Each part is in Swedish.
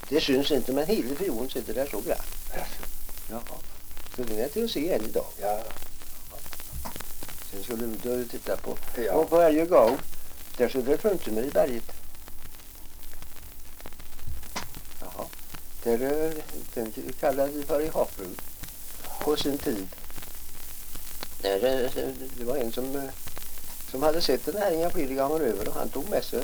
Det syns inte, men hela fjorden sitter där så grann. Jaha. Så det är till att se än idag. Ja. Sen skulle du titta på. Ja. Och på Älgegång, där så det fruntimmer i berget. Jaha. Där, den kallade vi för i Hafru. På sin tid. Där, det var en som hade sett den här inga flera gånger över och han tog med sig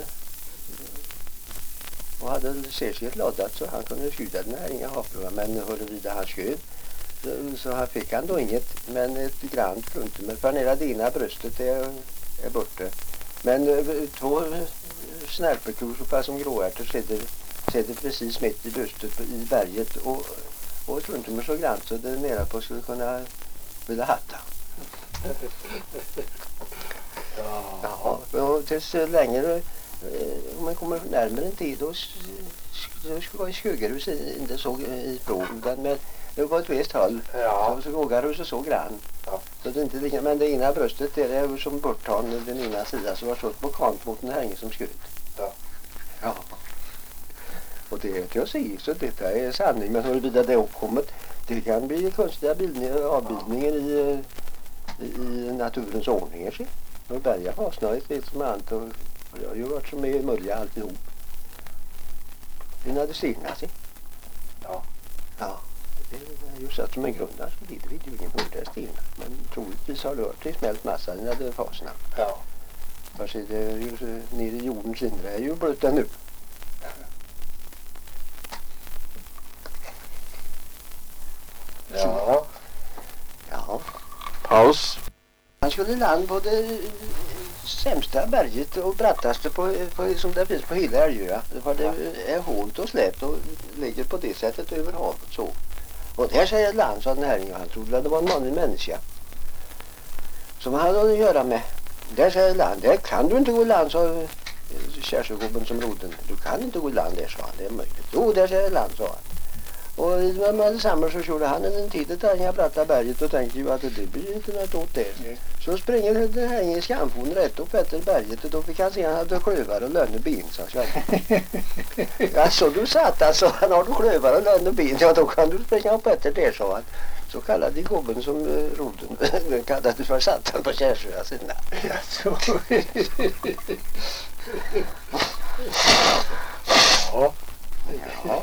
och hade särskilt laddat så han kunde skjuta den här inga Hafru. Men huruvida han sköt så han fick han då inget, men ett grant fruntimmer för nere det ena bröstet är borta. Men två snärpekur som gråärtor sitter precis mitt i bröstet i berget och fruntimmer så grant så det nere på skulle kunna vilja hatta. Ja, och tills längre om man kommer närmare en tid då skulle Skögerhus inte så i frågan men det var ett visst håll. Ja. Så Vågarhuset så grann. Ja. Så det är inte lika, men det ena bröstet är det som borttagen den ena sidan så var så på kant mot den här ingen som sköt. Ja. Ja. Och det är till att se så detta är sanning men huruvida det är uppkommet det kan bli konstiga avbildningar i naturens ordningar. Och berga fasnöjt lite som annat och jag har ju varit som är mölja alltihop. Innan det stigna sig. Ja. Ja, det är ju satt som en grund där så det vet ju ingen hur det stigna. Men troligtvis har det hört det smält massa innan det fasna. Ja. Fast det är ju nere i jordens inre är ju blöta nu. Ja. Ja. Paus. Han skulle land på det sämsta berget och brattaste på som det finns på hela Älgö. För det är hårt och släppt och ligger på det sättet över havet så. Och där säger land så den här han trodde att det var en vanlig människa som han hade att göra med. Där säger land, där kan du inte gå i land så kärsegubben som roden. Du kan inte gå i land där, sa han, det är möjligt. Jo, där säger land, sa han. Och med samma så körde han en tid där jag brattade berget och tänkte ju att det blir inte något åt det. Så springer den här i skamfon rätt upp efter berget och då fick han se att han hade klövar och lönneben, sa han. Alltså du satt alltså, han har du klövar och lönneben, ja då kan du springa upp efter det, sa han. Så kallade gubben som roden, den kallade för satan på Kärsöa sina. Ja. Ja.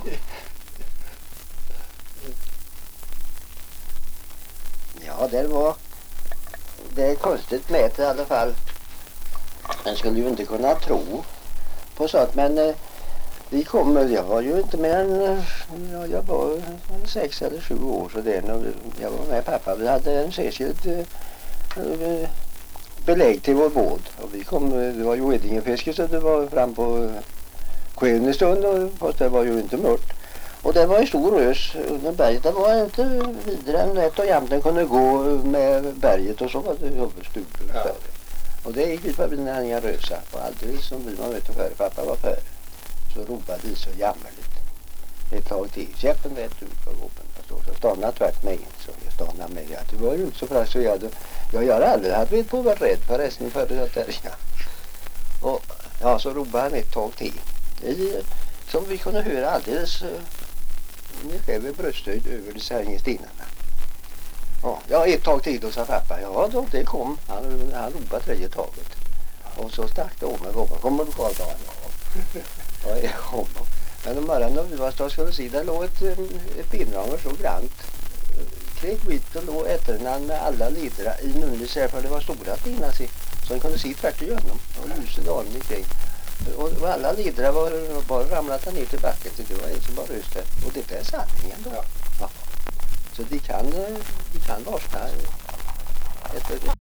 Ja, det är konstigt med i alla fall. Man skulle ju inte kunna tro på sånt, men jag var ju inte mer än, jag var 6 eller 7 år så det när jag var med pappa. Vi hade en särskilt belägg till vår båt och det var ju Edingefiske så det var fram på kvällen i stund och fast det var ju inte mörkt. Och det var en stor rös under berget. Det var inte vidare än ett och jämten kunde gå med berget och så var det huvudstupen. Ja. Och det gick vi förbi den här rösa. Och alldeles som vi var ute före, pappa var före. Så ropade vi så jammerligt. Ett tag till. Käppen vet ut på gubben. Så stannade tvärt mig in. Så jag stannade med att det var ju inte så fräscht så jag har aldrig haft vet på varit rädd för resten före att där. Och ja, så ropade han ett tag till. Som vi kunde höra alldeles själv i brösthöjd över de särjningstinarna. Ja, ett tag tid och sa pappa. Ja, då det kom. Han ropade 3 taget. Och så stack det om med gubben. Kommer du kvar då? Ja, jag kommer. Men om morgonen när vi var stått skulle se, där låg ett binranger så grant. Kräkvitt och låg ätternamn med alla lidra i munlisär för det var stora tina sig. Så han kunde se tvärt igenom. Och ljuset dagen omkring. Och alla lidra var bara ramlat ner till backen så det var en som bara röste. Och det är sanningen då. Ja. Så de kan varsna